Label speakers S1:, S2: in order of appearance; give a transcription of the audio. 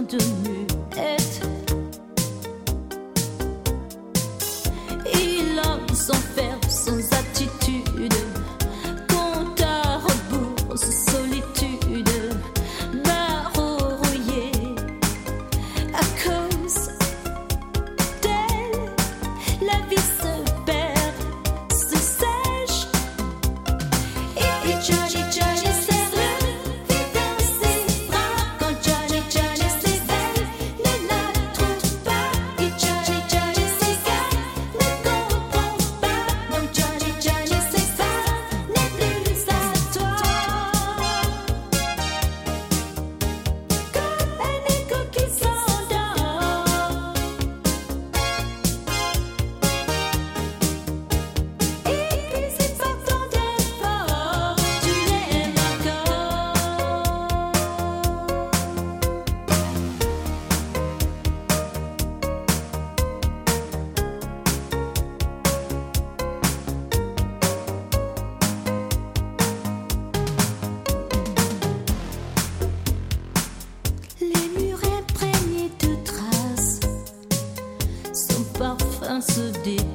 S1: de muette. Il s'enferme sans attitude, compte à rebours, solitude, barreau rouillé à cause d'elle. La vie se perd, se sèche. Et Johnny, Johnny serre le vide dans ses bras. Quand Johnny, Johnny s'éveille, ne la trouve pas. Et Johnny, Johnny s'égare, ne comprend pas. Donc Johnny, Johnny s'efface, n'est plus à toi. Comme un écho qui s'endort. Épuisé par tant d'efforts, tu l'aimes encore. Les murs imprégnés de traces, son parfum se déplie.